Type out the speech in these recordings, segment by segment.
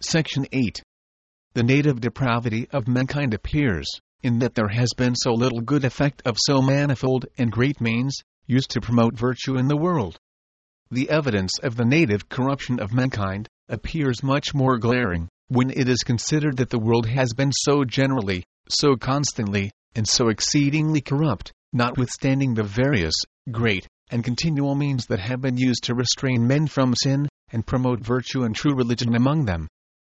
Section 8. The native depravity of mankind appears, in that there has been so little good effect of so manifold and great means, used to promote virtue in the world. The evidence of the native corruption of mankind appears much more glaring, when it is considered that the world has been so generally, so constantly, and so exceedingly corrupt, notwithstanding the various, great, and continual means that have been used to restrain men from sin, and promote virtue and true religion among them.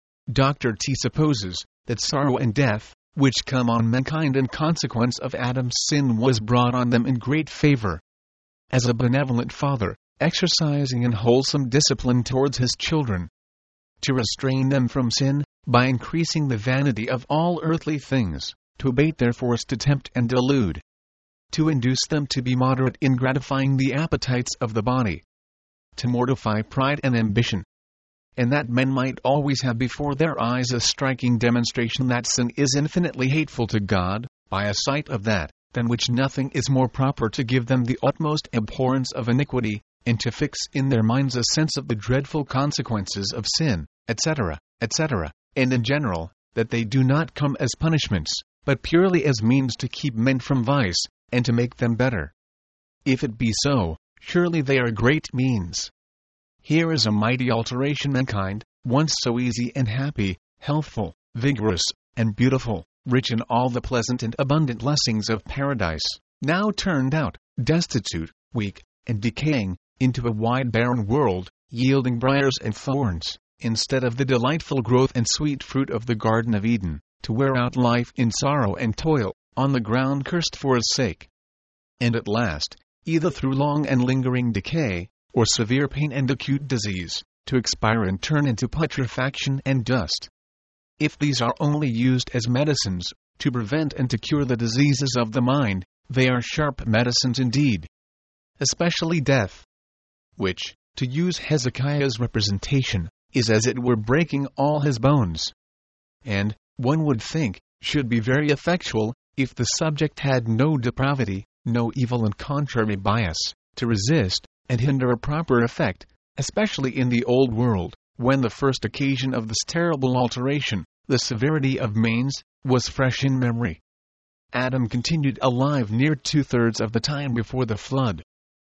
Dr. T supposes that sorrow and death, which come on mankind in consequence of Adam's sin, was brought on them in great favor. As a benevolent father, exercising an wholesome discipline towards his children, to restrain them from sin, by increasing the vanity of all earthly things, to abate their force to tempt and delude, to induce them to be moderate in gratifying the appetites of the body, to mortify pride and ambition, and that men might always have before their eyes a striking demonstration that sin is infinitely hateful to God, by a sight of that, than which nothing is more proper to give them the utmost abhorrence of iniquity, and to fix in their minds a sense of the dreadful consequences of sin, etc., etc., and in general, that they do not come as punishments, but purely as means to keep men from vice, and to make them better. If it be so, surely they are great means. Here is a mighty alteration. Mankind, once so easy and happy, healthful, vigorous, and beautiful, rich in all the pleasant and abundant blessings of paradise, now turned out, destitute, weak, and decaying, into a wide barren world, yielding briars and thorns, instead of the delightful growth and sweet fruit of the Garden of Eden, to wear out life in sorrow and toil, on the ground cursed for his sake. And at last, either through long and lingering decay, or severe pain and acute disease, to expire and turn into putrefaction and dust. If these are only used as medicines, to prevent and to cure the diseases of the mind, they are sharp medicines indeed. Especially death, which, to use Hezekiah's representation, is as it were breaking all his bones, and, one would think, should be very effectual, if the subject had no depravity, no evil and contrary bias, to resist and hinder a proper effect, especially in the old world, when the first occasion of this terrible alteration, the severity of means, was fresh in memory. Adam continued alive near 2/3 of the time before the flood,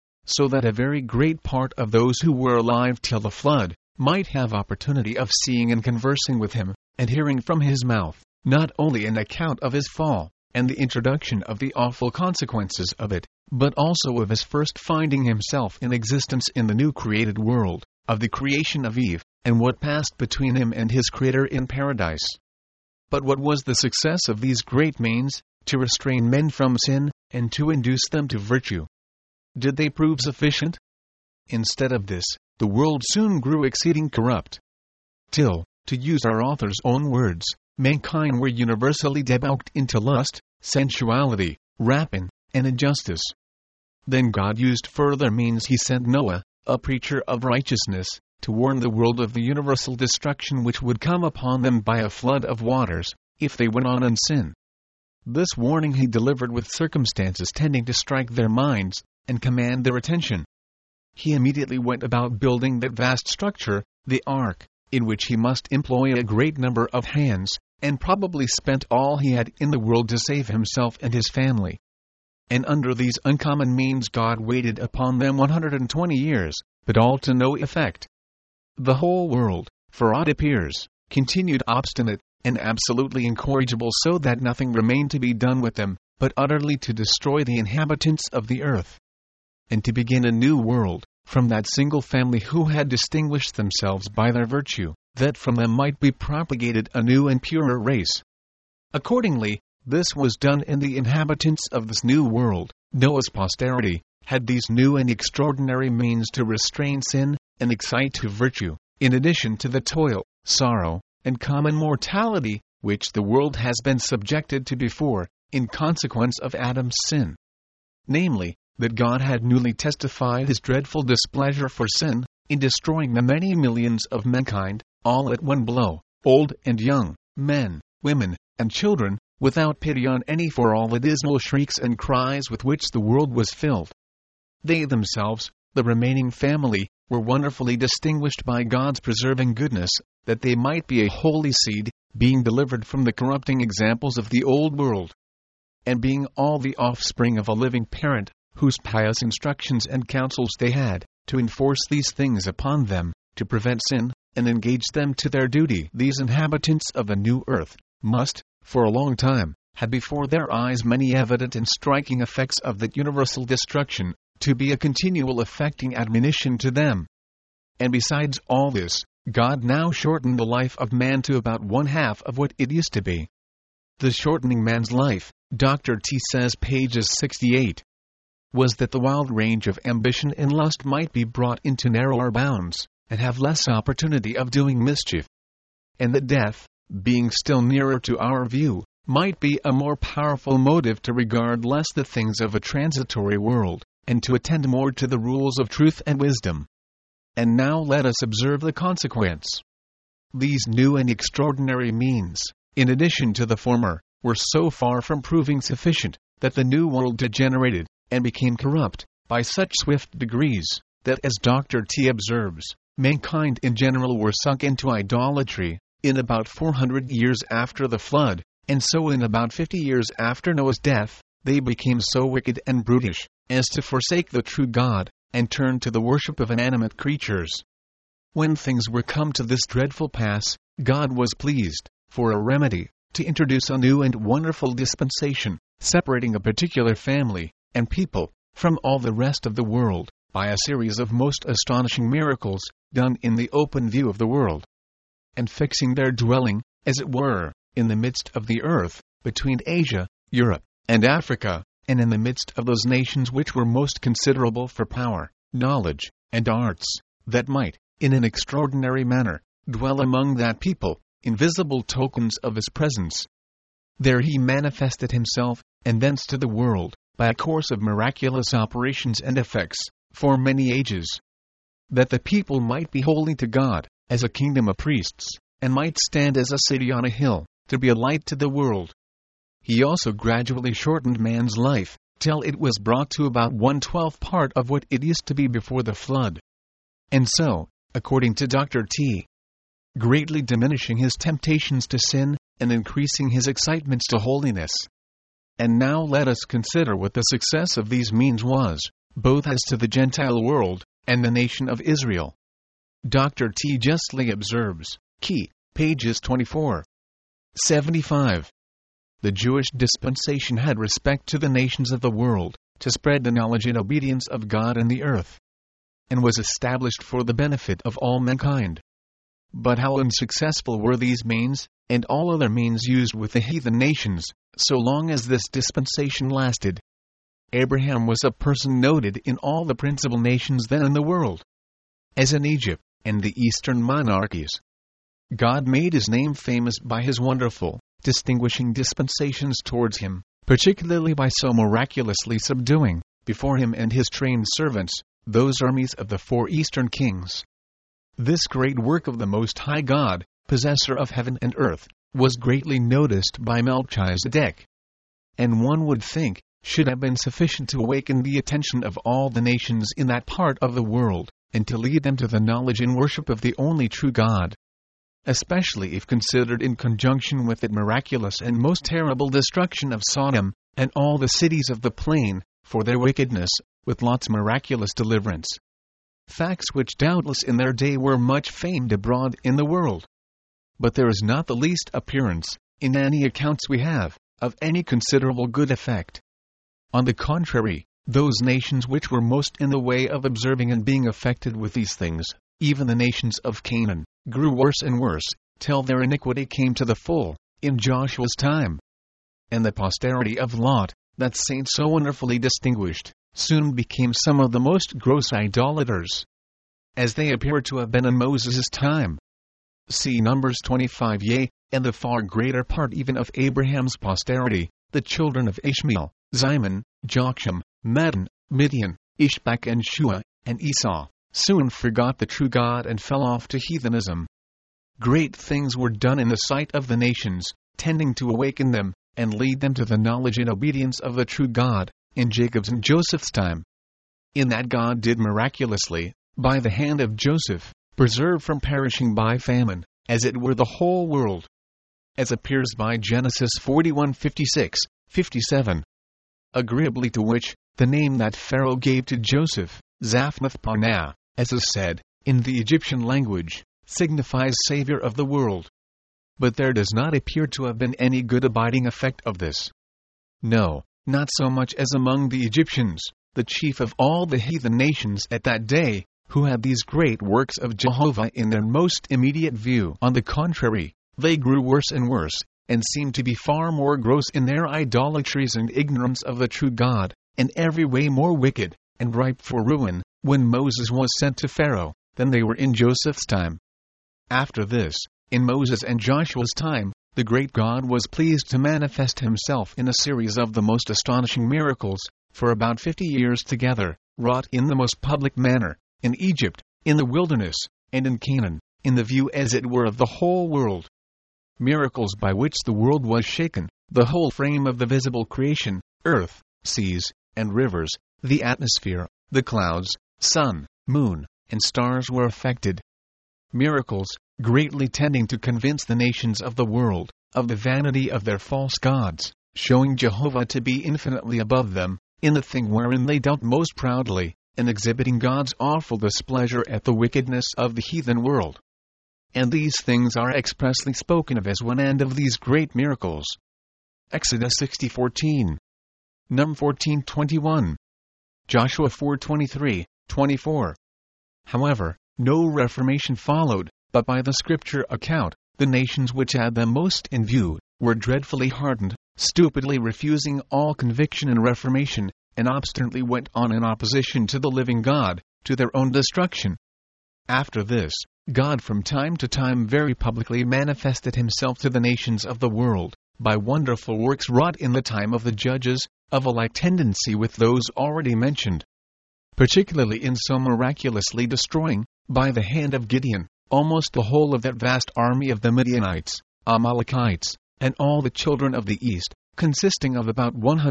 so that a very great part of those who were alive till the flood might have opportunity of seeing and conversing with him, and hearing from his mouth, not only an account of his fall, and the introduction of the awful consequences of it, but also of his first finding himself in existence in the new created world, of the creation of Eve, and what passed between him and his Creator in paradise. But what was the success of these great means, to restrain men from sin, and to induce them to virtue? Did they prove sufficient? Instead of this, the world soon grew exceeding corrupt, till, to use our author's own words, mankind were universally debauched into lust, sensuality, rapine, and injustice. Then God used further means. He sent Noah, a preacher of righteousness, to warn the world of the universal destruction which would come upon them by a flood of waters, if they went on in sin. This warning he delivered with circumstances tending to strike their minds, and command their attention. He immediately went about building that vast structure, the ark, in which he must employ a great number of hands, and probably spent all he had in the world to save himself and his family. And under these uncommon means God waited upon them 120 years, but all to no effect. The whole world, for aught appears, continued obstinate, and absolutely incorrigible, so that nothing remained to be done with them, but utterly to destroy the inhabitants of the earth, and to begin a new world, from that single family who had distinguished themselves by their virtue, that from them might be propagated a new and purer race. Accordingly, this was done, and the inhabitants of this new world, Noah's posterity, had these new and extraordinary means to restrain sin, and excite to virtue, in addition to the toil, sorrow, and common mortality, which the world has been subjected to before, in consequence of Adam's sin. Namely, that God had newly testified his dreadful displeasure for sin, in destroying the many millions of mankind, all at one blow, old and young, men, women, and children, without pity on any, for all the dismal shrieks and cries with which the world was filled. They themselves, the remaining family, were wonderfully distinguished by God's preserving goodness, that they might be a holy seed, being delivered from the corrupting examples of the old world, and being all the offspring of a living parent, whose pious instructions and counsels they had, to enforce these things upon them, to prevent sin, and engage them to their duty. These inhabitants of the new earth must, for a long time, have before their eyes many evident and striking effects of that universal destruction, to be a continual affecting admonition to them. And besides all this, God now shortened the life of man to about one-half of what it used to be. The shortening man's life, Dr. T says, pages 68, was that the wild range of ambition and lust might be brought into narrower bounds, and have less opportunity of doing mischief, and that death, being still nearer to our view, might be a more powerful motive to regard less the things of a transitory world, and to attend more to the rules of truth and wisdom. And now let us observe the consequence. These new and extraordinary means, in addition to the former, were so far from proving sufficient, that the new world degenerated, and became corrupt, by such swift degrees, that, as Dr. T observes, mankind in general were sunk into idolatry, in about 400 years after the flood, and so in about 50 years after Noah's death, they became so wicked and brutish, as to forsake the true God, and turn to the worship of inanimate creatures. When things were come to this dreadful pass, God was pleased, for a remedy, to introduce a new and wonderful dispensation, separating a particular family, and people, from all the rest of the world, by a series of most astonishing miracles, done in the open view of the world, and fixing their dwelling, as it were, in the midst of the earth, between Asia, Europe, and Africa, and in the midst of those nations which were most considerable for power, knowledge, and arts, that might, in an extraordinary manner, dwell among that people, invisible tokens of his presence. There he manifested himself, and thence to the world, by a course of miraculous operations and effects, for many ages, that the people might be holy to God, as a kingdom of priests, and might stand as a city on a hill, to be a light to the world. He also gradually shortened man's life, till it was brought to about 1/12 part of what it used to be before the flood. And so, according to Dr. T, greatly diminishing his temptations to sin, and increasing his excitements to holiness. And now let us consider what the success of these means was, both as to the Gentile world, and the nation of Israel. Dr. T justly observes, Key, pages 24, 75. The Jewish dispensation had respect to the nations of the world, to spread the knowledge and obedience of God in the earth, and was established for the benefit of all mankind. But how unsuccessful were these means, and all other means used with the heathen nations, so long as this dispensation lasted. Abraham was a person noted in all the principal nations then in the world, as in Egypt and the eastern monarchies. God made his name famous by his wonderful, distinguishing dispensations towards him, particularly by so miraculously subduing, before him and his trained servants, those armies of the 4 eastern kings. This great work of the Most High God, possessor of heaven and earth, was greatly noticed by Melchizedek, and one would think, should have been sufficient to awaken the attention of all the nations in that part of the world, and to lead them to the knowledge and worship of the only true God, especially if considered in conjunction with that miraculous and most terrible destruction of Sodom, and all the cities of the plain, for their wickedness, with Lot's miraculous deliverance. Facts which doubtless in their day were much famed abroad in the world. But there is not the least appearance, in any accounts we have, of any considerable good effect. On the contrary, those nations which were most in the way of observing and being affected with these things, even the nations of Canaan, grew worse and worse, till their iniquity came to the full, in Joshua's time. And the posterity of Lot, that saint so wonderfully distinguished, soon became some of the most gross idolaters, as they appear to have been in Moses' time. See Numbers 25. Yea, and the far greater part even of Abraham's posterity, the children of Ishmael, Zion, Jokshan, Medan, Midian, Ishbak and Shua, and Esau, soon forgot the true God and fell off to heathenism. Great things were done in the sight of the nations, tending to awaken them, and lead them to the knowledge and obedience of the true God, in Jacob's and Joseph's time. In that God did miraculously, by the hand of Joseph, preserve from perishing by famine, as it were the whole world, as appears by Genesis 41:56, 57. Agreeably to which, the name that Pharaoh gave to Joseph, Zaphnath-Paneah, as is said, in the Egyptian language, signifies Savior of the world. But there does not appear to have been any good abiding effect of this. No, not so much as among the Egyptians, the chief of all the heathen nations at that day, who had these great works of Jehovah in their most immediate view. On the contrary, they grew worse and worse, and seemed to be far more gross in their idolatries and ignorance of the true God, and every way more wicked, and ripe for ruin, when Moses was sent to Pharaoh, than they were in Joseph's time. After this, in Moses and Joshua's time, the great God was pleased to manifest himself in a series of the most astonishing miracles, for about 50 years together, wrought in the most public manner, in Egypt, in the wilderness, and in Canaan, in the view as it were of the whole world. Miracles by which the world was shaken, the whole frame of the visible creation, earth, seas, and rivers, the atmosphere, the clouds, sun, moon, and stars were affected. Miracles, greatly tending to convince the nations of the world, of the vanity of their false gods, showing Jehovah to be infinitely above them, in the thing wherein they dealt most proudly, and exhibiting God's awful displeasure at the wickedness of the heathen world. And these things are expressly spoken of as one end of these great miracles. Exodus 60:14, Num 14:21, Joshua 4:23, 24. However, no reformation followed, but by the scripture account, the nations which had them most in view, were dreadfully hardened, stupidly refusing all conviction and reformation, and obstinately went on in opposition to the living God, to their own destruction. After this, God from time to time very publicly manifested himself to the nations of the world, by wonderful works wrought in the time of the judges, of a like tendency with those already mentioned. Particularly in so miraculously destroying, by the hand of Gideon, almost the whole of that vast army of the Midianites, Amalekites, and all the children of the east, consisting of about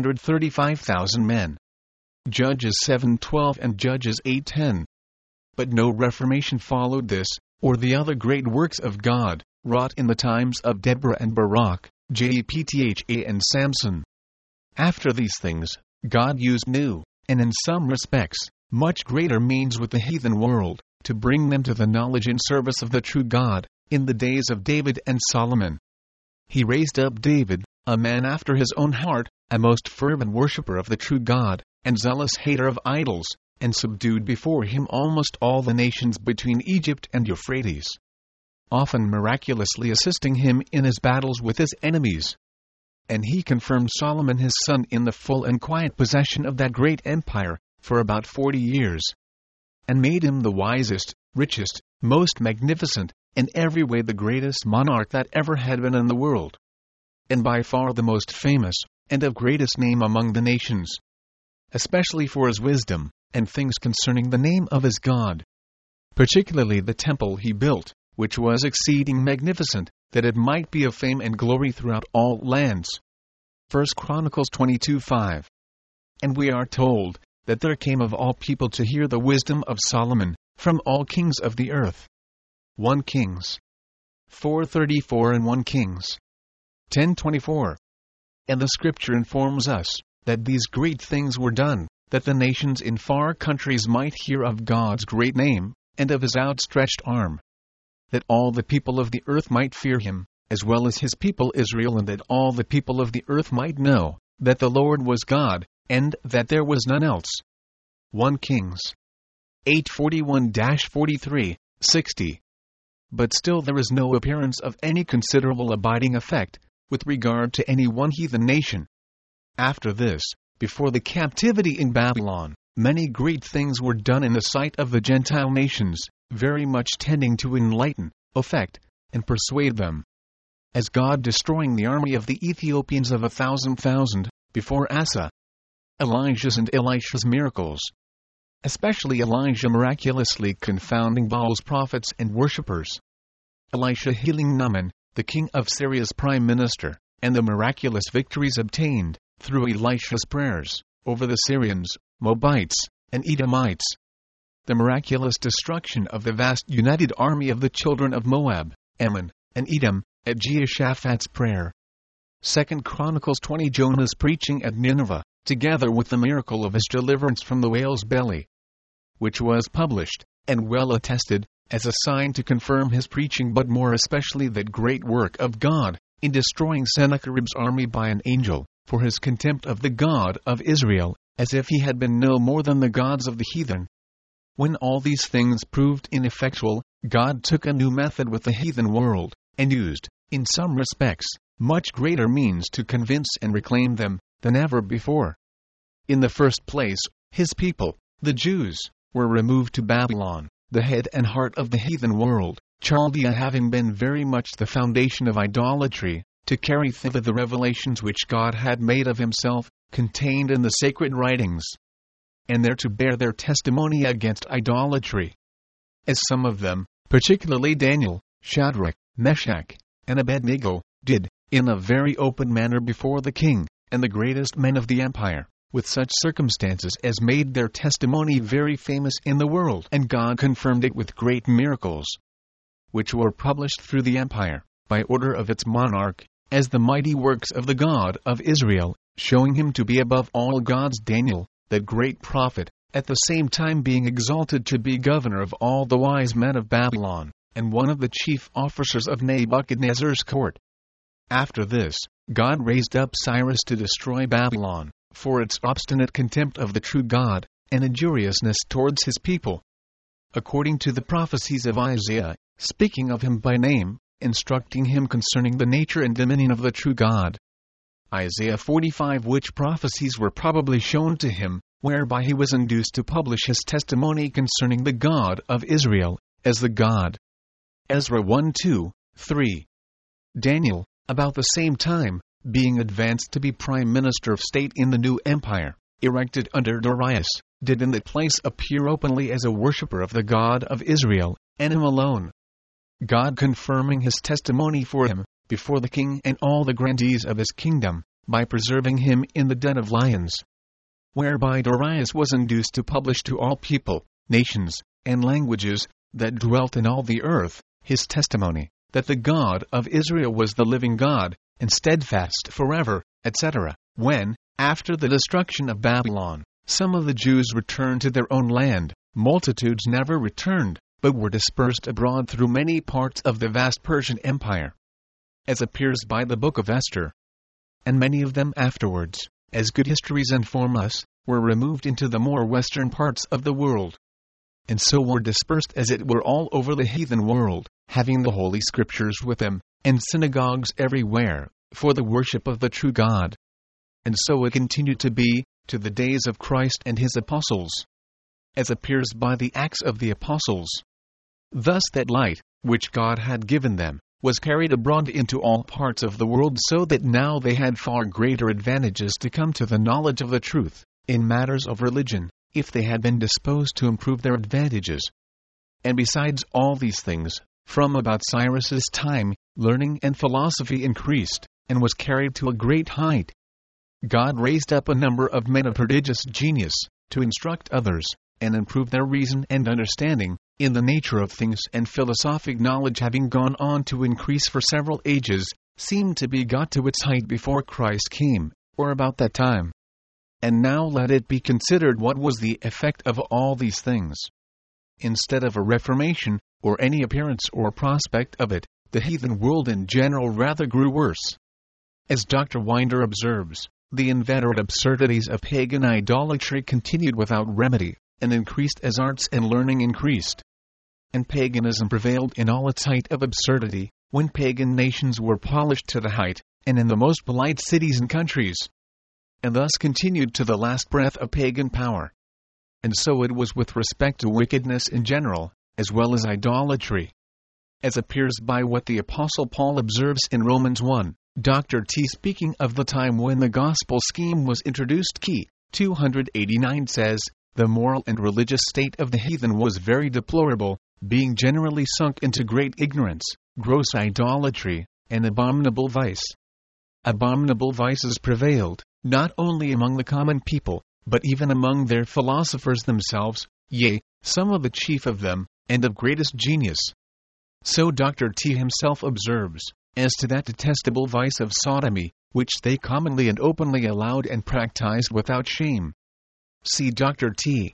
135,000 men. Judges 7:12 and Judges 8:10. But no reformation followed this, or the other great works of God, wrought in the times of Deborah and Barak, Jephthah and Samson. After these things, God used new, and in some respects, much greater means with the heathen world, to bring them to the knowledge and service of the true God, in the days of David and Solomon. He raised up David, a man after his own heart, a most fervent worshipper of the true God, and zealous hater of idols, and subdued before him almost all the nations between Egypt and Euphrates, often miraculously assisting him in his battles with his enemies. And he confirmed Solomon his son in the full and quiet possession of that great empire, for about 40 years, and made him the wisest, richest, most magnificent, in every way the greatest monarch that ever had been in the world, and by far the most famous, and of greatest name among the nations, especially for his wisdom, and things concerning the name of his God. Particularly the temple he built, which was exceeding magnificent, that it might be of fame and glory throughout all lands. 1 Chronicles 22:5. And we are told, that there came of all people to hear the wisdom of Solomon, from all kings of the earth. 1 Kings 4:34 and 1 Kings 10:24. And the scripture informs us, that these great things were done, that the nations in far countries might hear of God's great name, and of his outstretched arm. That all the people of the earth might fear him, as well as his people Israel, and that all the people of the earth might know, that the Lord was God, and that there was none else. 1 Kings 8:41-43, 60. But still there is no appearance of any considerable abiding effect, with regard to any one heathen nation. After this, before the captivity in Babylon, many great things were done in the sight of the Gentile nations, very much tending to enlighten, affect, and persuade them. As God destroying the army of the Ethiopians of 1,000,000, before Asa. Elijah's and Elisha's miracles. Especially Elijah miraculously confounding Baal's prophets and worshippers. Elisha healing Naaman, the king of Syria's prime minister, and the miraculous victories obtained, through Elisha's prayers, over the Syrians, Moabites, and Edomites. The miraculous destruction of the vast united army of the children of Moab, Ammon, and Edom, at Jehoshaphat's prayer. 2 Chronicles 20. Jonah's preaching at Nineveh, together with the miracle of his deliverance from the whale's belly, which was published, and well attested, as a sign to confirm his preaching, but more especially that great work of God, in destroying Sennacherib's army by an angel, for his contempt of the God of Israel, as if he had been no more than the gods of the heathen. When all these things proved ineffectual, God took a new method with the heathen world, and used, in some respects, much greater means to convince and reclaim them than ever before. In the first place, his people, the Jews, were removed to Babylon, the head and heart of the heathen world, Chaldea having been very much the foundation of idolatry, to carry thither the revelations which God had made of himself, contained in the sacred writings, and there to bear their testimony against idolatry. As some of them, particularly Daniel, Shadrach, Meshach, and Abednego, did, in a very open manner before the king, and the greatest men of the empire, with such circumstances as made their testimony very famous in the world, and God confirmed it with great miracles, which were published through the empire, by order of its monarch, as the mighty works of the God of Israel, showing him to be above all gods. Daniel, that great prophet, at the same time being exalted to be governor of all the wise men of Babylon, and one of the chief officers of Nebuchadnezzar's court. After this, God raised up Cyrus to destroy Babylon, for its obstinate contempt of the true God, and injuriousness towards his people. According to the prophecies of Isaiah, speaking of him by name, instructing him concerning the nature and dominion of the true God. Isaiah 45, which prophecies were probably shown to him, whereby he was induced to publish his testimony concerning the God of Israel, as the God. Ezra 1, 2, 3. Daniel, about the same time, being advanced to be prime minister of state in the new empire, erected under Darius, did in that place appear openly as a worshipper of the God of Israel, and him alone. God confirming his testimony for him, before the king and all the grandees of his kingdom, by preserving him in the den of lions. Whereby Darius was induced to publish to all people, nations, and languages, that dwelt in all the earth, his testimony, that the God of Israel was the living God, and steadfast forever, etc. When, after the destruction of Babylon, some of the Jews returned to their own land, multitudes never returned, but were dispersed abroad through many parts of the vast Persian Empire, as appears by the book of Esther. And many of them afterwards, as good histories inform us, were removed into the more western parts of the world, and so were dispersed as it were all over the heathen world, having the Holy Scriptures with them, and synagogues everywhere, for the worship of the true God. And so it continued to be, to the days of Christ and his apostles, as appears by the Acts of the Apostles. Thus that light, which God had given them, was carried abroad into all parts of the world, so that now they had far greater advantages to come to the knowledge of the truth, in matters of religion, if they had been disposed to improve their advantages. And besides all these things, from about Cyrus's time, learning and philosophy increased, and was carried to a great height. God raised up a number of men of prodigious genius, to instruct others, and improve their reason and understanding, in the nature of things, and philosophic knowledge having gone on to increase for several ages, seemed to be got to its height before Christ came, or about that time. And now let it be considered what was the effect of all these things. Instead of a reformation, or any appearance or prospect of it, the heathen world in general rather grew worse. As Dr. Winder observes, the inveterate absurdities of pagan idolatry continued without remedy, and increased as arts and learning increased. And paganism prevailed in all its height of absurdity, when pagan nations were polished to the height, and in the most polite cities and countries, and thus continued to the last breath of pagan power. And so it was with respect to wickedness in general, as well as idolatry. As appears by what the Apostle Paul observes in Romans 1, Dr. T. speaking of the time when the gospel scheme was introduced, key 289 says, "The moral and religious state of the heathen was very deplorable, being generally sunk into great ignorance, gross idolatry, and abominable vice. Abominable vices prevailed, not only among the common people, but even among their philosophers themselves, yea, some of the chief of them, and of greatest genius. So Dr. T himself observes, as to that detestable vice of sodomy, which they commonly and openly allowed and practiced without shame. See Dr. T.'s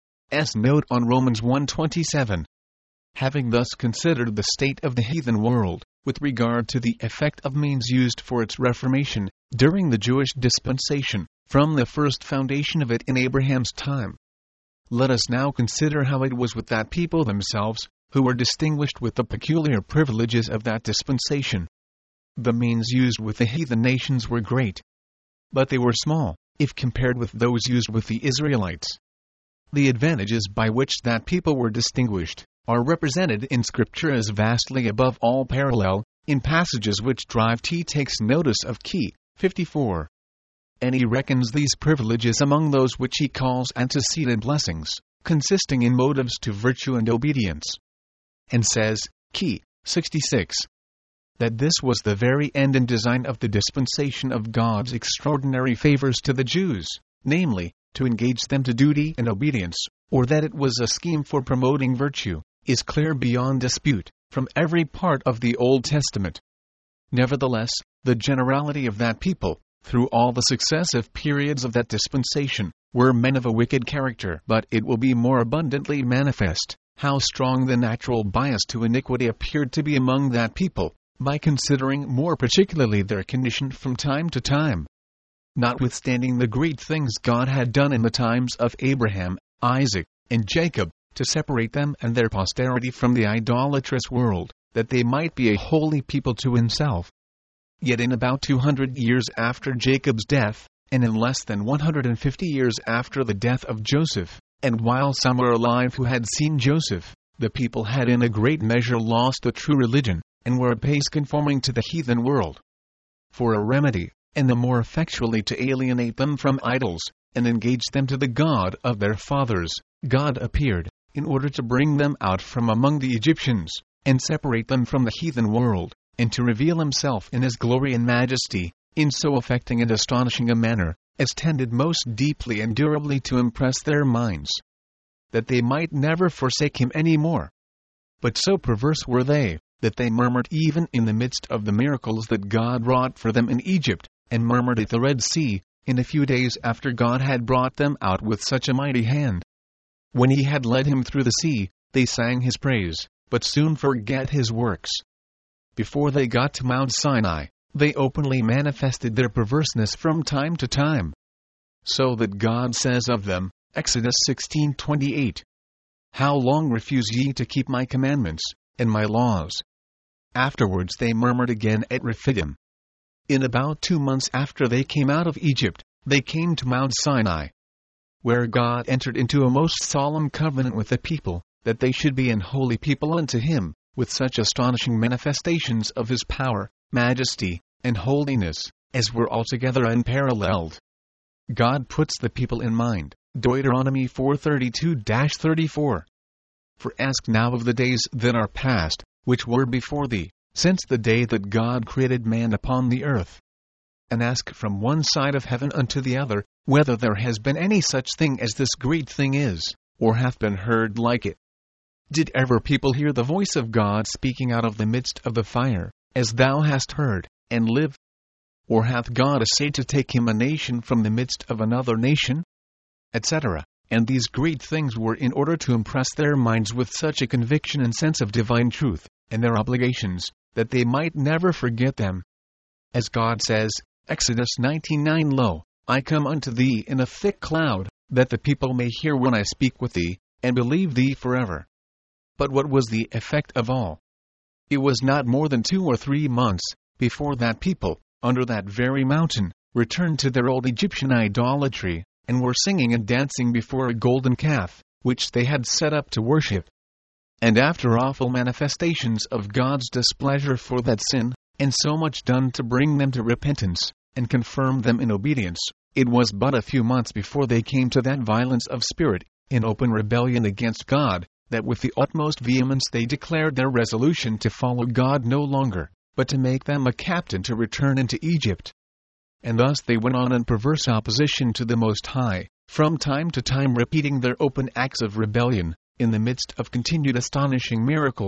note on Romans 1:27. Having thus considered the state of the heathen world, with regard to the effect of means used for its reformation, during the Jewish dispensation, from the first foundation of it in Abraham's time, let us now consider how it was with that people themselves, who were distinguished with the peculiar privileges of that dispensation. The means used with the heathen nations were great, but they were small, if compared with those used with the Israelites. The advantages by which that people were distinguished are represented in Scripture as vastly above all parallel, in passages which Drive T takes notice of. Key 54. And he reckons these privileges among those which he calls antecedent blessings, consisting in motives to virtue and obedience. And says, Key 66, that this was the very end and design of the dispensation of God's extraordinary favors to the Jews, namely, to engage them to duty and obedience, or that it was a scheme for promoting virtue, is clear beyond dispute, from every part of the Old Testament. Nevertheless, the generality of that people, through all the successive periods of that dispensation, were men of a wicked character. But it will be more abundantly manifest how strong the natural bias to iniquity appeared to be among that people, by considering more particularly their condition from time to time. Notwithstanding the great things God had done in the times of Abraham, Isaac, and Jacob, to separate them and their posterity from the idolatrous world, that they might be a holy people to himself. Yet in about 200 years after Jacob's death, and in less than 150 years after the death of Joseph, and while some were alive who had seen Joseph, the people had in a great measure lost the true religion, and were apace conforming to the heathen world. For a remedy, and the more effectually to alienate them from idols, and engage them to the God of their fathers, God appeared, in order to bring them out from among the Egyptians, and separate them from the heathen world, and to reveal himself in his glory and majesty, in so affecting and astonishing a manner, as tended most deeply and durably to impress their minds, that they might never forsake him any more. But so perverse were they, that they murmured even in the midst of the miracles that God wrought for them in Egypt, and murmured at the Red Sea, in a few days after God had brought them out with such a mighty hand. When he had led him through the sea, they sang his praise, but soon forgat his works. Before they got to Mount Sinai, they openly manifested their perverseness from time to time. So that God says of them, Exodus 16:28, How long refuse ye to keep my commandments, and my laws? Afterwards they murmured again at Rephidim. In about 2 months after they came out of Egypt, they came to Mount Sinai, where God entered into a most solemn covenant with the people, that they should be an holy people unto him, with such astonishing manifestations of his power, majesty, and holiness, as were altogether unparalleled. God puts the people in mind. Deuteronomy 4:32-34. For ask now of the days that are past, which were before thee, since the day that God created man upon the earth. And ask from one side of heaven unto the other, whether there has been any such thing as this great thing is, or hath been heard like it. Did ever people hear the voice of God speaking out of the midst of the fire, as thou hast heard, and live? Or hath God essayed to take him a nation from the midst of another nation? Etc. And these great things were in order to impress their minds with such a conviction and sense of divine truth, and their obligations, that they might never forget them. As God says, Exodus 19:9, Lo, I come unto thee in a thick cloud, that the people may hear when I speak with thee, and believe thee forever. But what was the effect of all? It was not more than 2 or 3 months before that people, under that very mountain, returned to their old Egyptian idolatry, and were singing and dancing before a golden calf, which they had set up to worship. And after awful manifestations of God's displeasure for that sin, and so much done to bring them to repentance, and confirm them in obedience, it was but a few months before they came to that violence of spirit, in open rebellion against God, that with the utmost vehemence they declared their resolution to follow God no longer, but to make them a captain to return into Egypt. And thus they went on in perverse opposition to the Most High, from time to time repeating their open acts of rebellion, in the midst of continued astonishing miracles,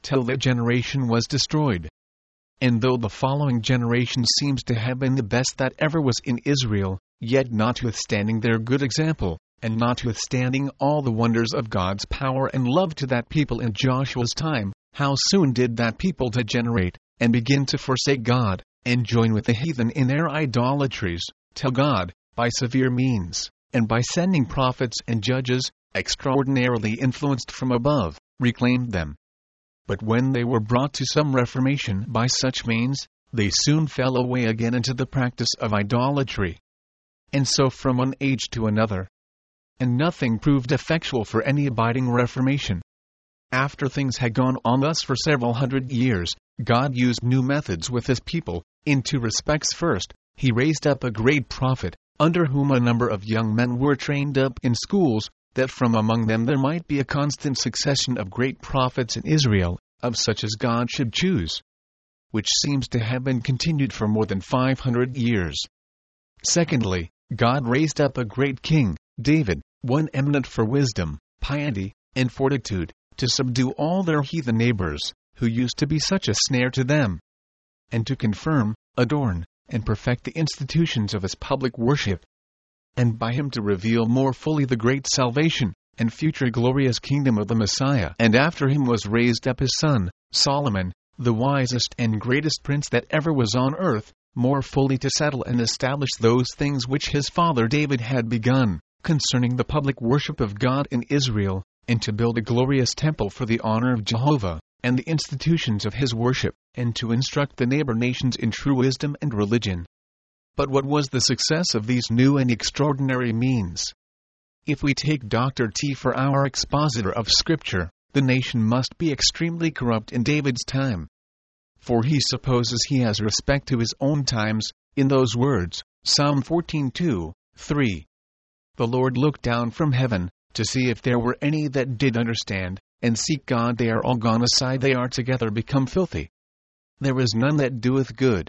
till that generation was destroyed. And though the following generation seems to have been the best that ever was in Israel, yet notwithstanding their good example, and notwithstanding all the wonders of God's power and love to that people in Joshua's time, how soon did that people degenerate, and begin to forsake God, and join with the heathen in their idolatries, till God, by severe means, and by sending prophets and judges, extraordinarily influenced from above, reclaimed them. But when they were brought to some reformation by such means, they soon fell away again into the practice of idolatry. And so from one age to another. And nothing proved effectual for any abiding reformation. After things had gone on thus for several hundred years, God used new methods with his people. In two respects: first, he raised up a great prophet, under whom a number of young men were trained up in schools, that from among them there might be a constant succession of great prophets in Israel, of such as God should choose, which seems to have been continued for more than 500 years. Secondly, God raised up a great king, David, one eminent for wisdom, piety, and fortitude, to subdue all their heathen neighbors, who used to be such a snare to them, and to confirm, adorn, and perfect the institutions of his public worship, and by him to reveal more fully the great salvation and future glorious kingdom of the Messiah. And after him was raised up his son, Solomon, the wisest and greatest prince that ever was on earth, more fully to settle and establish those things which his father David had begun, concerning the public worship of God in Israel, and to build a glorious temple for the honor of Jehovah, and the institutions of his worship, and to instruct the neighbor nations in true wisdom and religion. But what was the success of these new and extraordinary means? If we take Dr. T for our expositor of Scripture, the nation must be extremely corrupt in David's time. For he supposes he has respect to his own times, in those words, Psalm 14:2, 3. The Lord looked down from heaven, to see if there were any that did understand, and seek God. They are all gone aside, they are together become filthy. There is none that doeth good.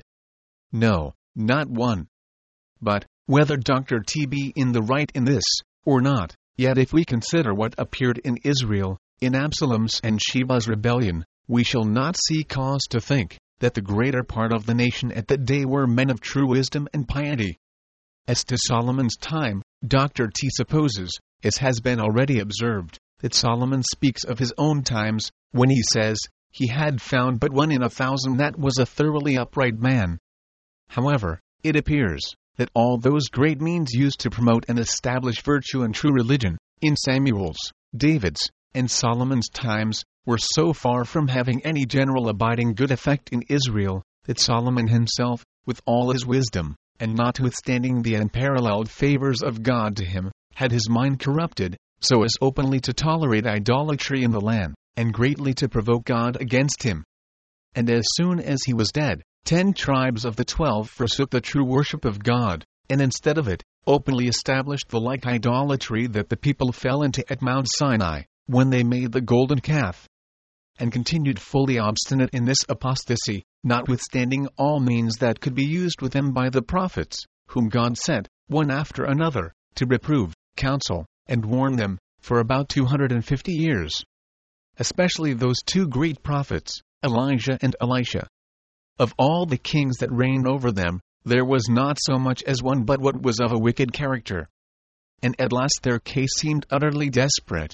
No, not one. But, whether Dr. T be in the right in this, or not, yet if we consider what appeared in Israel, in Absalom's and Sheba's rebellion, we shall not see cause to think that the greater part of the nation at that day were men of true wisdom and piety. As to Solomon's time, Dr. T supposes, as has been already observed, that Solomon speaks of his own times, when he says, he had found but one in 1,000 that was a thoroughly upright man. However, it appears that all those great means used to promote and establish virtue and true religion, in Samuel's, David's, and Solomon's times, were so far from having any general abiding good effect in Israel, that Solomon himself, with all his wisdom, and notwithstanding the unparalleled favors of God to him, had his mind corrupted, so as openly to tolerate idolatry in the land, and greatly to provoke God against him. And as soon as he was dead, 10 tribes of the 12 forsook the true worship of God, and instead of it, openly established the like idolatry that the people fell into at Mount Sinai, when they made the golden calf, and continued fully obstinate in this apostasy, notwithstanding all means that could be used with them by the prophets, whom God sent, one after another, to reprove, counsel, and warn them, for about 250 years. Especially those 2 great prophets, Elijah and Elisha. Of all the kings that reigned over them, there was not so much as one but what was of a wicked character. And at last their case seemed utterly desperate,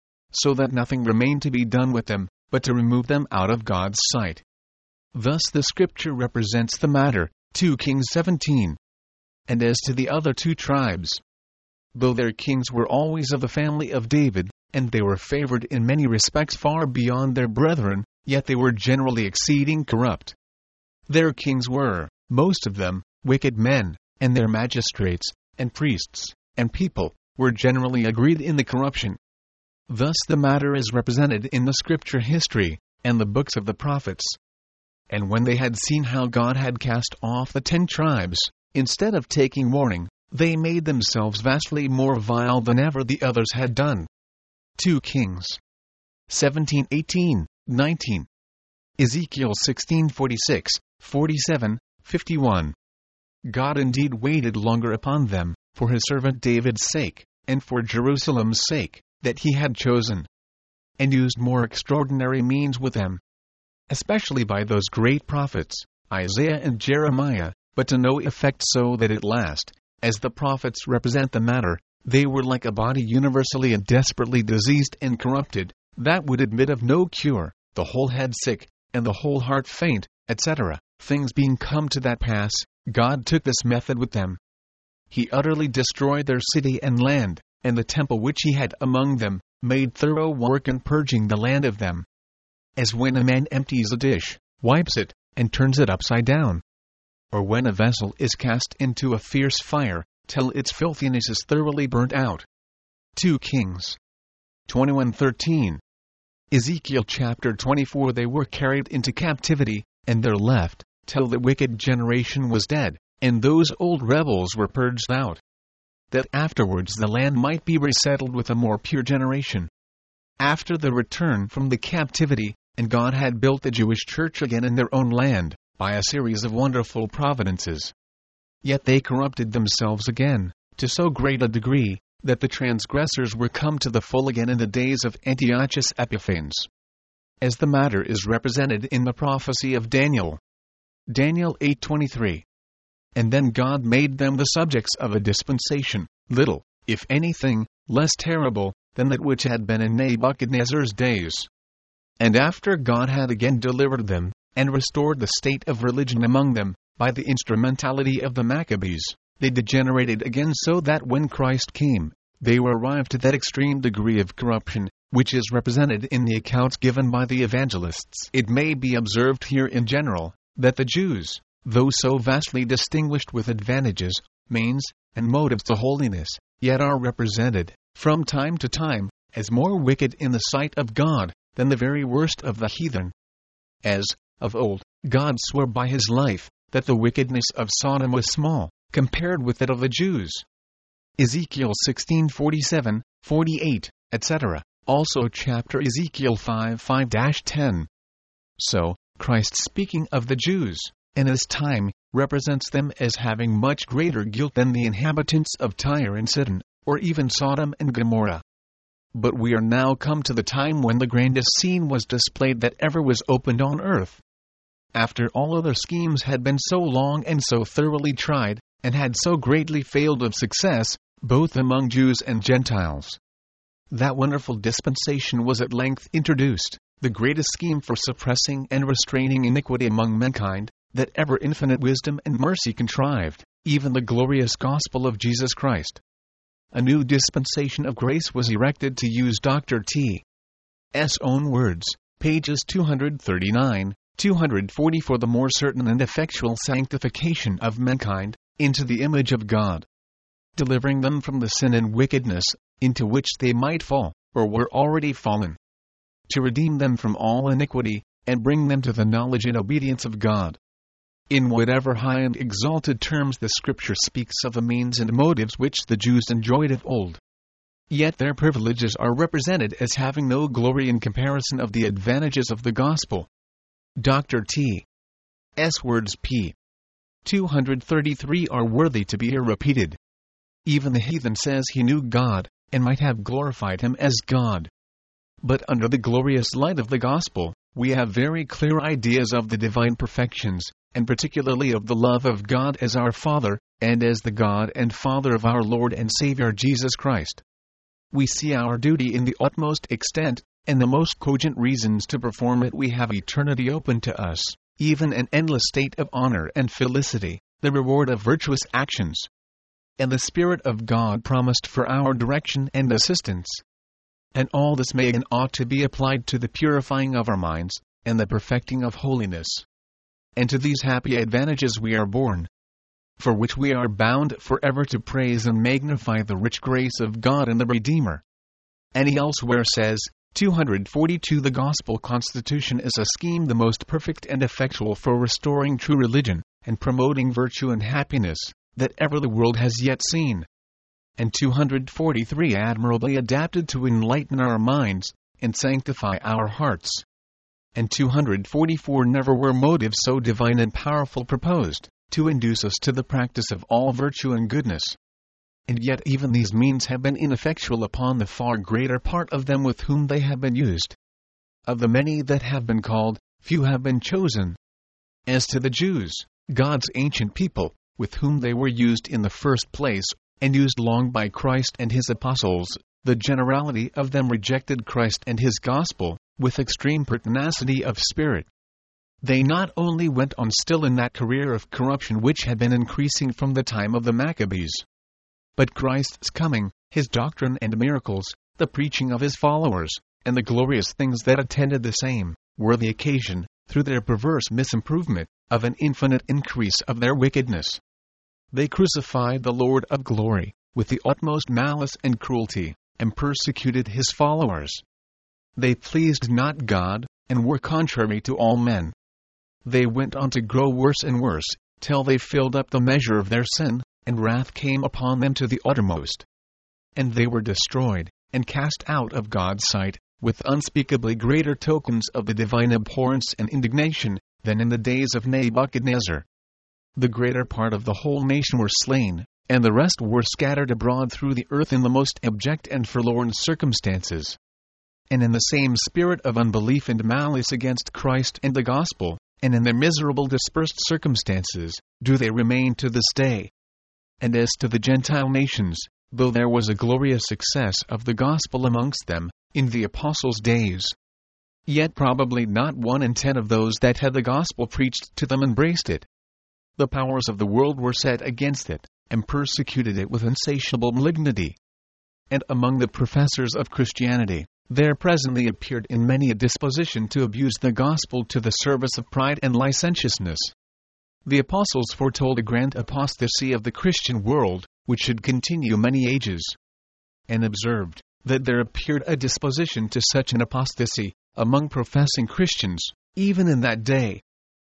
so that nothing remained to be done with them, but to remove them out of God's sight. Thus the Scripture represents the matter, 2 Kings 17. And as to the other 2 tribes, though their kings were always of the family of David, and they were favored in many respects far beyond their brethren, yet they were generally exceeding corrupt. Their kings were, most of them, wicked men, and their magistrates, and priests, and people, were generally agreed in the corruption. Thus the matter is represented in the Scripture history, and the books of the prophets. And when they had seen how God had cast off the 10 tribes, instead of taking warning, they made themselves vastly more vile than ever the others had done. 2 Kings 17:18, 19. Ezekiel 16:46, 47, 51. God indeed waited longer upon them, for his servant David's sake, and for Jerusalem's sake, that he had chosen, and used more extraordinary means with them, especially by those great prophets, Isaiah and Jeremiah, but to no effect, so that at last, as the prophets represent the matter, they were like a body universally and desperately diseased and corrupted, that would admit of no cure, the whole head sick, and the whole heart faint, etc. Things being come to that pass, God took this method with them. He utterly destroyed their city and land, and the temple which he had among them, made thorough work in purging the land of them. As when a man empties a dish, wipes it, and turns it upside down. Or when a vessel is cast into a fierce fire, till its filthiness is thoroughly burnt out. 2 Kings 21:13. Ezekiel chapter 24. They were carried into captivity, and there left, till the wicked generation was dead, and those old rebels were purged out, that afterwards the land might be resettled with a more pure generation. After the return from the captivity, and God had built the Jewish church again in their own land, by a series of wonderful providences. Yet they corrupted themselves again, to so great a degree, that the transgressors were come to the full again in the days of Antiochus Epiphanes. As the matter is represented in the prophecy of Daniel. Daniel 8:23. And then God made them the subjects of a dispensation, little, if anything, less terrible than that which had been in Nebuchadnezzar's days. And after God had again delivered them, and restored the state of religion among them, by the instrumentality of the Maccabees, they degenerated again, so that when Christ came, they were arrived to that extreme degree of corruption, which is represented in the accounts given by the evangelists. It may be observed here in general, that the Jews, though so vastly distinguished with advantages, means, and motives to holiness, yet are represented, from time to time, as more wicked in the sight of God, than the very worst of the heathen. As, of old, God swore by his life, that the wickedness of Sodom was small, compared with that of the Jews. Ezekiel 16:47, 48, etc. Also chapter Ezekiel 5:5-10. So, Christ speaking of the Jews, in his time, represents them as having much greater guilt than the inhabitants of Tyre and Sidon, or even Sodom and Gomorrah. But we are now come to the time when the grandest scene was displayed that ever was opened on earth. After all other schemes had been so long and so thoroughly tried, and had so greatly failed of success, both among Jews and Gentiles, that wonderful dispensation was at length introduced, the greatest scheme for suppressing and restraining iniquity among mankind, that ever infinite wisdom and mercy contrived, even the glorious gospel of Jesus Christ. A new dispensation of grace was erected, to use Dr. T.'s own words, pages 239, 240, for the more certain and effectual sanctification of mankind, into the image of God, delivering them from the sin and wickedness, into which they might fall, or were already fallen, to redeem them from all iniquity, and bring them to the knowledge and obedience of God. In whatever high and exalted terms the Scripture speaks of the means and motives which the Jews enjoyed of old, yet their privileges are represented as having no glory in comparison of the advantages of the gospel. Dr. T.'s words p. 233 are worthy to be here repeated. Even the heathen says he knew God, and might have glorified him as God. But under the glorious light of the gospel, we have very clear ideas of the divine perfections, and particularly of the love of God as our Father, and as the God and Father of our Lord and Savior Jesus Christ. We see our duty in the utmost extent, and the most cogent reasons to perform it. We have eternity open to us, even an endless state of honor and felicity, the reward of virtuous actions, and the Spirit of God promised for our direction and assistance. And all this may and ought to be applied to the purifying of our minds, and the perfecting of holiness. And to these happy advantages we are born, for which we are bound forever to praise and magnify the rich grace of God and the Redeemer. And he elsewhere says, 242, the gospel constitution is a scheme the most perfect and effectual for restoring true religion, and promoting virtue and happiness, that ever the world has yet seen. And 243, admirably adapted to enlighten our minds, and sanctify our hearts. And 244, never were motives so divine and powerful proposed, to induce us to the practice of all virtue and goodness. And yet even these means have been ineffectual upon the far greater part of them with whom they have been used. Of the many that have been called, few have been chosen. As to the Jews, God's ancient people, with whom they were used in the first place, and used long by Christ and his apostles, the generality of them rejected Christ and his gospel, with extreme pertinacity of spirit. They not only went on still in that career of corruption which had been increasing from the time of the Maccabees, but Christ's coming, his doctrine and miracles, the preaching of his followers, and the glorious things that attended the same, were the occasion, through their perverse misimprovement, of an infinite increase of their wickedness. They crucified the Lord of glory, with the utmost malice and cruelty, and persecuted his followers. They pleased not God, and were contrary to all men. They went on to grow worse and worse, till they filled up the measure of their sin, and wrath came upon them to the uttermost. And they were destroyed, and cast out of God's sight, with unspeakably greater tokens of the divine abhorrence and indignation, than in the days of Nebuchadnezzar. The greater part of the whole nation were slain, and the rest were scattered abroad through the earth in the most abject and forlorn circumstances. And in the same spirit of unbelief and malice against Christ and the gospel, and in their miserable dispersed circumstances, do they remain to this day. And as to the Gentile nations, though there was a glorious success of the gospel amongst them, in the apostles' days, yet probably not 1 in 10 of those that had the gospel preached to them embraced it. The powers of the world were set against it, and persecuted it with insatiable malignity. And among the professors of Christianity, there presently appeared in many a disposition to abuse the gospel to the service of pride and licentiousness. The apostles foretold a grand apostasy of the Christian world, which should continue many ages, and observed that there appeared a disposition to such an apostasy among professing Christians, even in that day.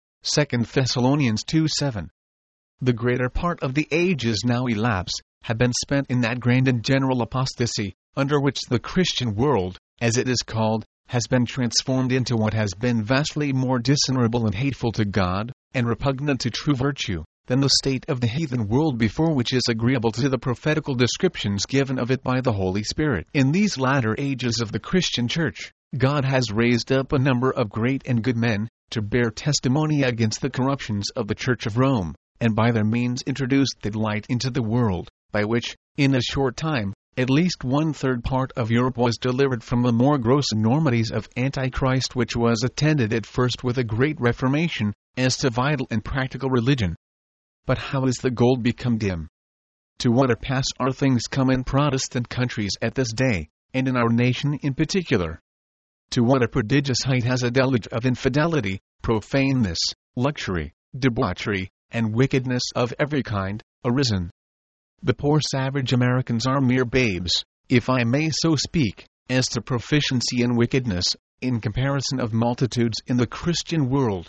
2 Thessalonians 2:7. The greater part of the ages now elapsed have been spent in that grand and general apostasy, under which the Christian world, as it is called, has been transformed into what has been vastly more dishonorable and hateful to God, and repugnant to true virtue, than the state of the heathen world before, which is agreeable to the prophetical descriptions given of it by the Holy Spirit. In these latter ages of the Christian Church, God has raised up a number of great and good men, to bear testimony against the corruptions of the Church of Rome, and by their means introduced the light into the world, by which, in a short time, at least 1/3 part of Europe was delivered from the more gross enormities of Antichrist, which was attended at first with a great reformation, as to vital and practical religion. But how is the gold become dim? To what a pass are things come in Protestant countries at this day, and in our nation in particular? To what a prodigious height has a deluge of infidelity, profaneness, luxury, debauchery, and wickedness of every kind, arisen? The poor savage Americans are mere babes, if I may so speak, as to proficiency in wickedness, in comparison of multitudes in the Christian world.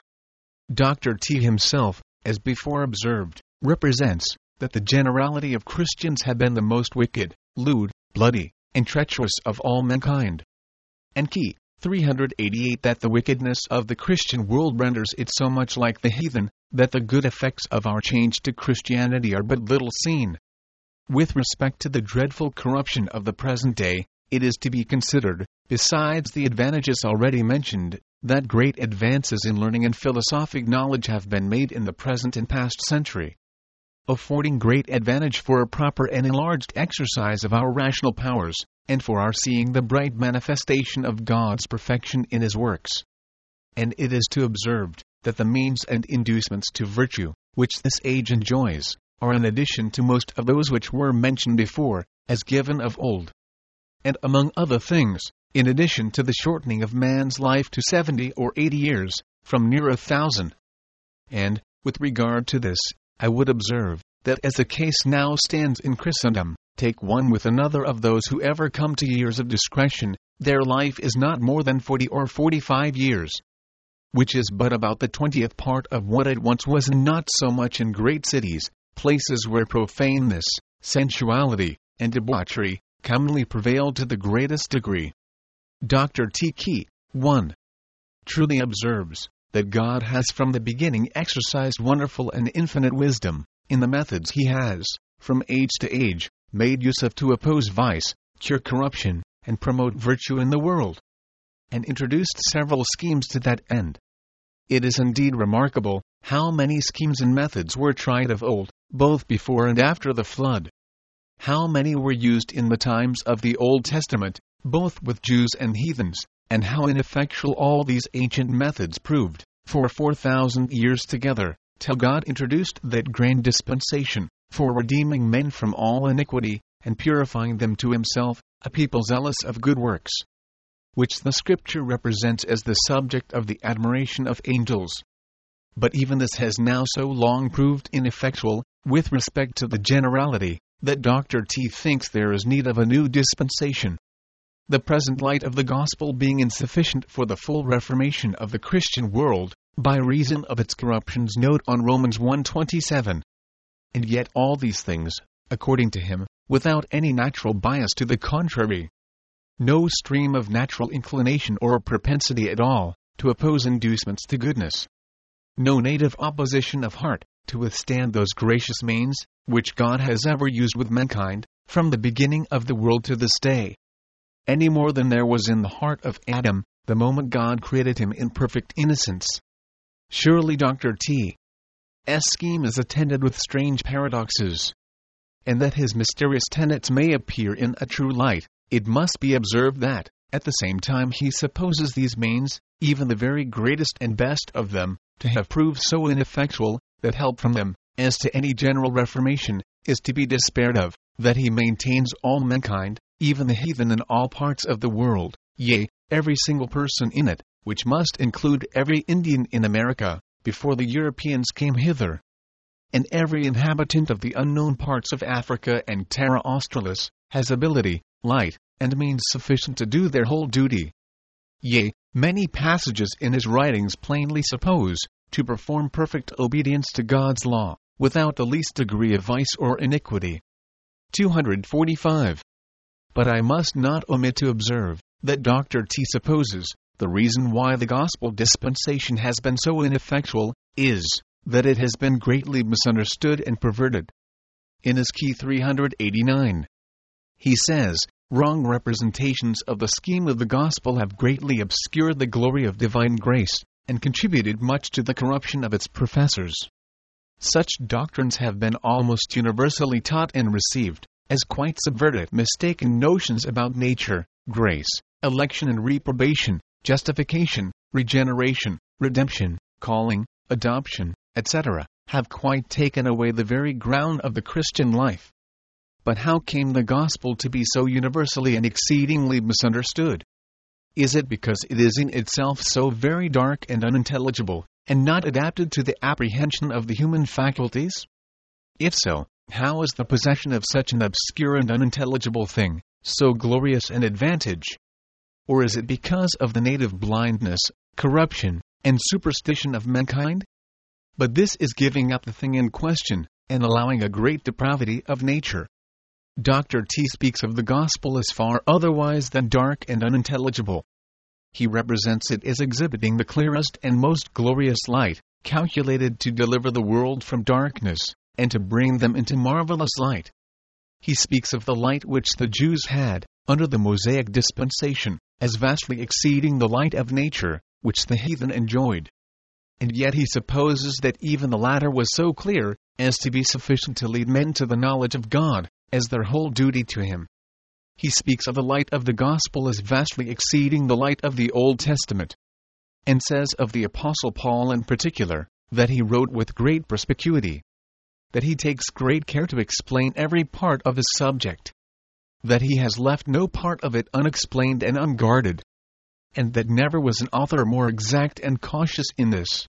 Dr. T himself, as before observed, represents that the generality of Christians have been the most wicked, lewd, bloody, and treacherous of all mankind. And Key 388 that the wickedness of the Christian world renders it so much like the heathen, that the good effects of our change to Christianity are but little seen. With respect to the dreadful corruption of the present day, it is to be considered, besides the advantages already mentioned, that great advances in learning and philosophic knowledge have been made in the present and past century, affording great advantage for a proper and enlarged exercise of our rational powers, and for our seeing the bright manifestation of God's perfection in His works. And it is to observed, that the means and inducements to virtue, which this age enjoys, are in addition to most of those which were mentioned before, as given of old. And among other things, in addition to the shortening of man's life to 70 or 80 years, from near 1,000. And, with regard to this, I would observe, that as the case now stands in Christendom, take one with another of those who ever come to years of discretion, their life is not more than 40 or 45 years, which is but about the 20th part of what it once was, and not so much in great cities, places where profaneness, sensuality, and debauchery commonly prevail to the greatest degree. Dr. T. Key 1. truly observes that God has from the beginning exercised wonderful and infinite wisdom in the methods He has, from age to age, made use of to oppose vice, cure corruption, and promote virtue in the world, and introduced several schemes to that end. It is indeed remarkable how many schemes and methods were tried of old, both before and after the flood. How many were used in the times of the Old Testament, both with Jews and heathens, and how ineffectual all these ancient methods proved, for 4,000 years together, till God introduced that grand dispensation, for redeeming men from all iniquity, and purifying them to himself, a people zealous of good works, which the Scripture represents as the subject of the admiration of angels. But even this has now so long proved ineffectual, with respect to the generality, that Dr. T thinks there is need of a new dispensation. The present light of the gospel being insufficient for the full reformation of the Christian world, by reason of its corruptions. Note on Romans 1:27. And yet all these things, according to him, without any natural bias to the contrary. No stream of natural inclination or propensity at all, to oppose inducements to goodness. No native opposition of heart, to withstand those gracious means, which God has ever used with mankind, from the beginning of the world to this day. Any more than there was in the heart of Adam, the moment God created him in perfect innocence. Surely Dr. T.'s scheme is attended with strange paradoxes. And that his mysterious tenets may appear in a true light, it must be observed that, at the same time he supposes these means, even the very greatest and best of them, to have proved so ineffectual, that help from them, as to any general reformation, is to be despaired of, that he maintains all mankind, even the heathen in all parts of the world, yea, every single person in it, which must include every Indian in America, before the Europeans came hither, and every inhabitant of the unknown parts of Africa and Terra Australis, has ability, light, and means sufficient to do their whole duty. Yea, many passages in his writings plainly suppose, to perform perfect obedience to God's law, without the least degree of vice or iniquity. 245. But I must not omit to observe, that Dr. T supposes, the reason why the gospel dispensation has been so ineffectual, is, that it has been greatly misunderstood and perverted. In his key 389, he says, wrong representations of the scheme of the gospel have greatly obscured the glory of divine grace, and contributed much to the corruption of its professors. Such doctrines have been almost universally taught and received, as quite subverted mistaken notions about nature, grace, election and reprobation, justification, regeneration, redemption, calling, adoption, etc., have quite taken away the very ground of the Christian life. But how came the gospel to be so universally and exceedingly misunderstood? Is it because it is in itself so very dark and unintelligible, and not adapted to the apprehension of the human faculties? If so, how is the possession of such an obscure and unintelligible thing so glorious an advantage? Or is it because of the native blindness, corruption, and superstition of mankind? But this is giving up the thing in question, and allowing a great depravity of nature. Dr. T speaks of the gospel as far otherwise than dark and unintelligible. He represents it as exhibiting the clearest and most glorious light, calculated to deliver the world from darkness, and to bring them into marvelous light. He speaks of the light which the Jews had, under the Mosaic dispensation, as vastly exceeding the light of nature, which the heathen enjoyed. And yet he supposes that even the latter was so clear, as to be sufficient to lead men to the knowledge of God, as their whole duty to him. He speaks of the light of the gospel as vastly exceeding the light of the Old Testament, and says of the Apostle Paul in particular, that he wrote with great perspicuity, that he takes great care to explain every part of his subject, that he has left no part of it unexplained and unguarded, and that never was an author more exact and cautious in this.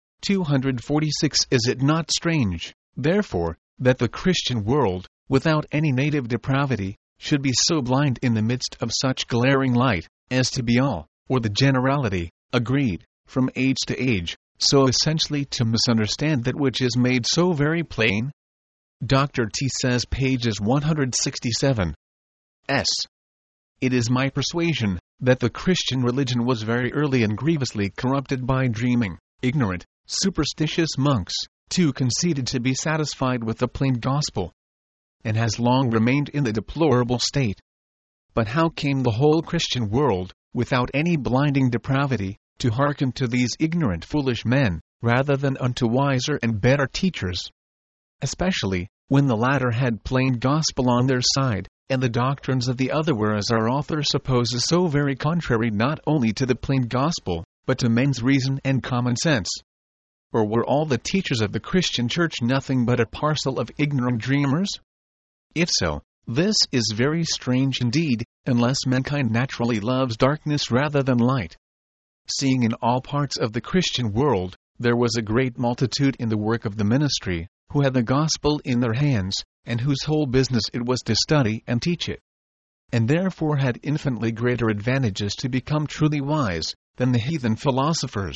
246. Is it not strange, therefore, that the Christian world, without any native depravity, should be so blind in the midst of such glaring light, as to be all, or the generality, agreed, from age to age, so essentially to misunderstand that which is made so very plain? Dr. T says, pages 167. It is my persuasion, that the Christian religion was very early and grievously corrupted by dreaming, ignorant, superstitious monks, too conceited to be satisfied with the plain gospel, and has long remained in the deplorable state. But how came the whole Christian world, without any blinding depravity, to hearken to these ignorant foolish men, rather than unto wiser and better teachers. Especially, when the latter had plain gospel on their side, and the doctrines of the other were, as our author supposes, so very contrary not only to the plain gospel, but to men's reason and common sense. Or were all the teachers of the Christian Church nothing but a parcel of ignorant dreamers? If so, this is very strange indeed, unless mankind naturally loves darkness rather than light. Seeing in all parts of the Christian world, there was a great multitude in the work of the ministry, who had the gospel in their hands, and whose whole business it was to study and teach it, and therefore had infinitely greater advantages to become truly wise, than the heathen philosophers.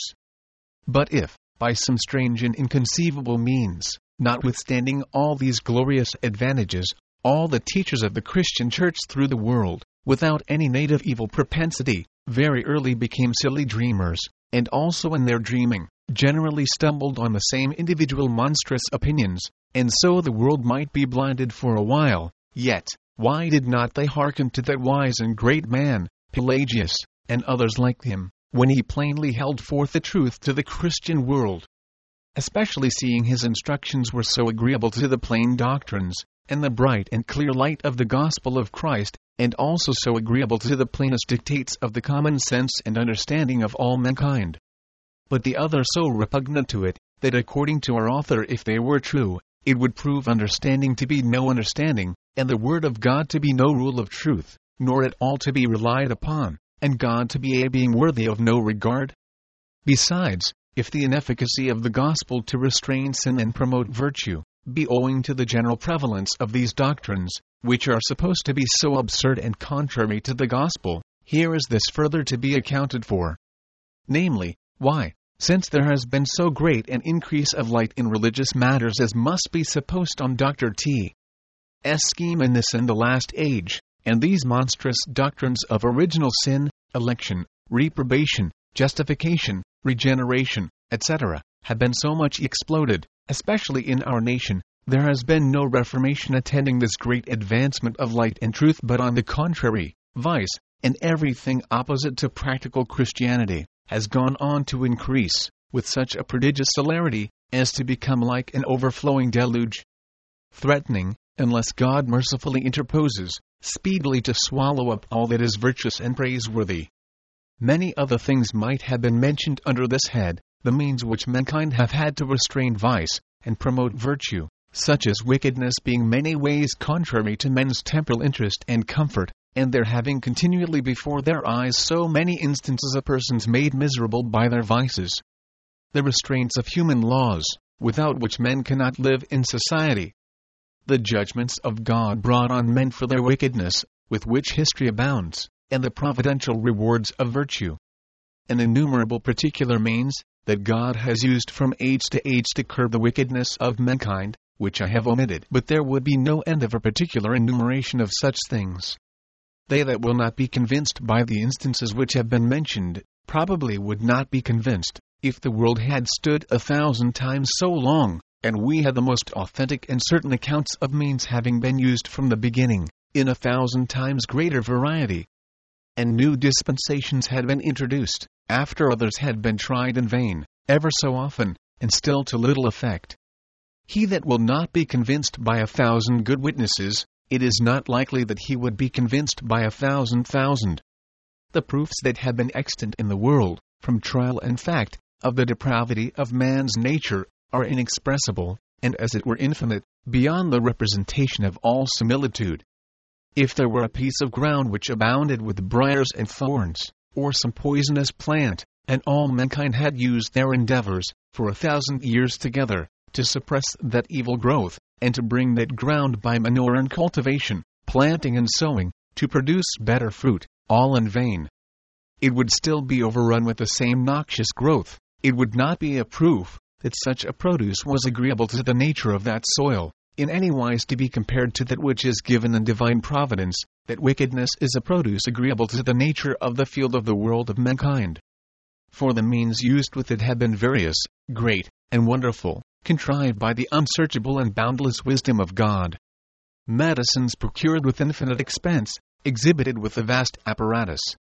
But if, by some strange and inconceivable means, notwithstanding all these glorious advantages, all the teachers of the Christian Church through the world, without any native evil propensity, very early became silly dreamers, and also in their dreaming, generally stumbled on the same individual monstrous opinions, and so the world might be blinded for a while, yet, why did not they hearken to that wise and great man, Pelagius, and others like him, when he plainly held forth the truth to the Christian world? Especially seeing his instructions were so agreeable to the plain doctrines, and the bright and clear light of the gospel of Christ, and also so agreeable to the plainest dictates of the common sense and understanding of all mankind. But the other so repugnant to it, that according to our author, if they were true, it would prove understanding to be no understanding, and the word of God to be no rule of truth, nor at all to be relied upon, and God to be a being worthy of no regard. Besides, if the inefficacy of the gospel to restrain sin and promote virtue, be owing to the general prevalence of these doctrines, which are supposed to be so absurd and contrary to the gospel, here is this further to be accounted for. Namely, why, since there has been so great an increase of light in religious matters as must be supposed on Dr. T.'s scheme in this and the last age, and these monstrous doctrines of original sin, election, reprobation, justification, regeneration, etc., have been so much exploded, especially in our nation, there has been no reformation attending this great advancement of light and truth, but on the contrary, vice, and everything opposite to practical Christianity, has gone on to increase, with such a prodigious celerity, as to become like an overflowing deluge, threatening, unless God mercifully interposes, speedily to swallow up all that is virtuous and praiseworthy. Many other things might have been mentioned under this head, the means which mankind have had to restrain vice, and promote virtue, such as wickedness being many ways contrary to men's temporal interest and comfort, and their having continually before their eyes so many instances of persons made miserable by their vices. The restraints of human laws, without which men cannot live in society. The judgments of God brought on men for their wickedness, with which history abounds, and the providential rewards of virtue. And innumerable particular means, that God has used from age to age to curb the wickedness of mankind, which I have omitted. But there would be no end of a particular enumeration of such things. They that will not be convinced by the instances which have been mentioned, probably would not be convinced, if the world had stood 1,000 times so long, and we had the most authentic and certain accounts of means having been used from the beginning, in 1,000 times greater variety. And new dispensations had been introduced, after others had been tried in vain, ever so often, and still to little effect. He that will not be convinced by 1,000 good witnesses, it is not likely that he would be convinced by 1,000,000. The proofs that have been extant in the world, from trial and fact, of the depravity of man's nature, are inexpressible, and as it were infinite, beyond the representation of all similitude. If there were a piece of ground which abounded with briars and thorns, or some poisonous plant, and all mankind had used their endeavors, for 1,000 years together, to suppress that evil growth, and to bring that ground by manure and cultivation, planting and sowing, to produce better fruit, all in vain. It would still be overrun with the same noxious growth. It would not be a proof that such a produce was agreeable to the nature of that soil, in any wise to be compared to that which is given in divine providence, that wickedness is a produce agreeable to the nature of the field of the world of mankind. For the means used with it have been various, great, and wonderful, contrived by the unsearchable and boundless wisdom of God. Medicines procured with infinite expense, exhibited with a vast apparatus.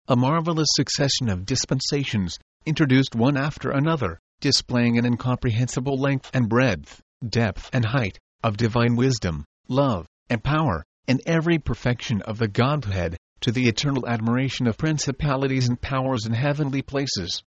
A marvelous succession of dispensations, introduced one after another, displaying an incomprehensible length and breadth, depth and height, of divine wisdom, love, and power, and every perfection of the Godhead, to the eternal admiration of principalities and powers in heavenly places.